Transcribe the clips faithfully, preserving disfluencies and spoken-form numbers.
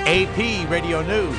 A P Radio News.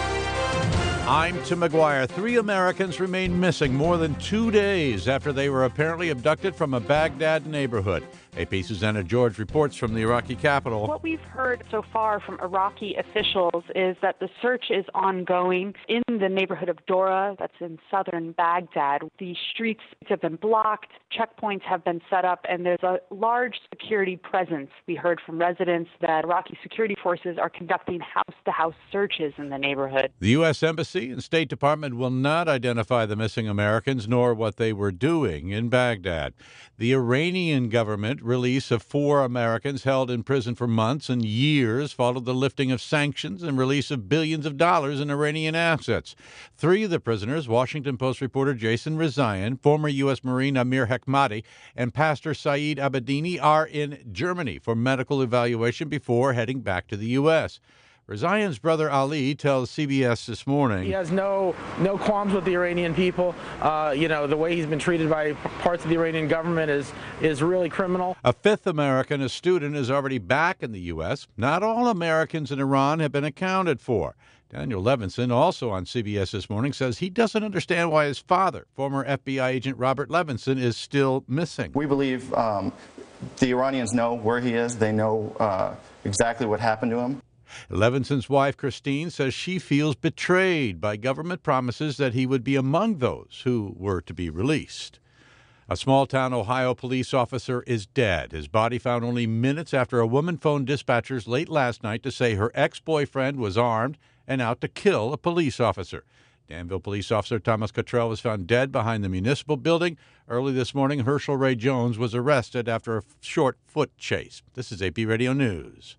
I'm Tim McGuire. Three Americans remain missing more than two days after they were apparently abducted from a Baghdad neighborhood. A P Susanna George reports from the Iraqi capital. What we've heard so far from Iraqi officials is that the search is ongoing in the neighborhood of Dora, that's in southern Baghdad. The streets have been blocked, checkpoints have been set up, and there's a large security presence. We heard from residents that Iraqi security forces are conducting house-to-house searches in the neighborhood. The U S Embassy and State Department will not identify the missing Americans nor what they were doing in Baghdad. The Iranian government release of four Americans held in prison for months and years followed the lifting of sanctions and release of billions of dollars in Iranian assets. Three of the prisoners, Washington Post reporter Jason Rezaian, former U S Marine Amir Hekmati, and Pastor Saeed Abedini, are in Germany for medical evaluation before heading back to the U S Rezaian's brother Ali tells C B S This Morning. He has no no qualms with the Iranian people. Uh, you know, the way he's been treated by parts of the Iranian government is is really criminal. A fifth American, a student, is already back in the U S Not all Americans in Iran have been accounted for. Daniel Levinson, also on C B S This Morning, says he doesn't understand why his father, former F B I agent Robert Levinson, is still missing. We believe um, the Iranians know where he is. They know uh, exactly what happened to him. Levinson's wife, Christine, says she feels betrayed by government promises that he would be among those who were to be released. A small-town Ohio police officer is dead. His body found only minutes after a woman phoned dispatchers late last night to say her ex-boyfriend was armed and out to kill a police officer. Danville police officer Thomas Cottrell was found dead behind the municipal building. Early this morning, Herschel Ray Jones was arrested after a short foot chase. This is A P Radio News.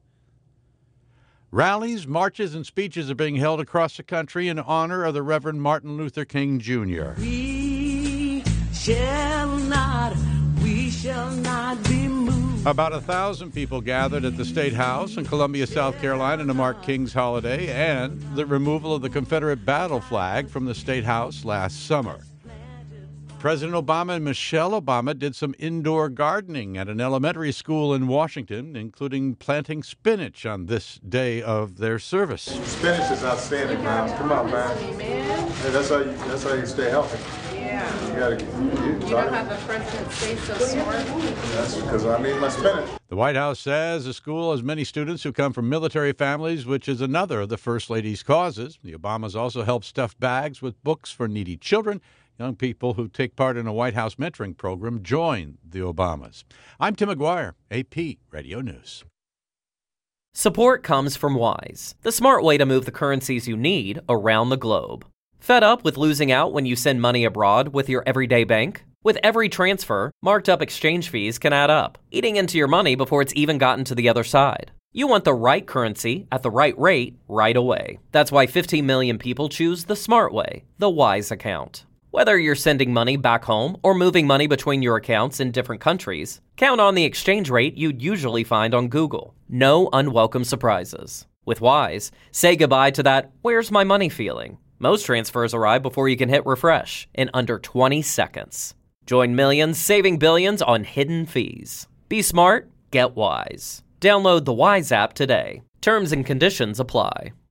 Rallies, marches, and speeches are being held across the country in honor of the Reverend Martin Luther King Junior We shall not, we shall not be moved. About a thousand people gathered at the State House in Columbia, South Carolina to mark King's holiday and the removal of the Confederate battle flag from the State House last summer. President Obama and Michelle Obama did some indoor gardening at an elementary school in Washington, including planting spinach on this day of their service. Spinach is outstanding, man. Come on, man. Hey, that's how you. That's how you stay healthy. Yeah. You gotta. You, You know how the president stays so smart? That's because I need my spinach. The White House says the school has many students who come from military families, which is another of the First Lady's causes. The Obamas also help stuff bags with books for needy children. Young people who take part in a White House mentoring program join the Obamas. I'm Tim McGuire, A P Radio News. Support comes from Wise, the smart way to move the currencies you need around the globe. Fed up with losing out when you send money abroad with your everyday bank? With every transfer, marked up exchange fees can add up, eating into your money before it's even gotten to the other side. You want the right currency at the right rate right away. That's why fifteen million people choose the smart way, the Wise account. Whether you're sending money back home or moving money between your accounts in different countries, count on the exchange rate you'd usually find on Google. No unwelcome surprises. With Wise, say goodbye to that "where's my money" feeling. Most transfers arrive before you can hit refresh in under twenty seconds. Join millions saving billions on hidden fees. Be smart, get Wise. Download the Wise app today. Terms and conditions apply.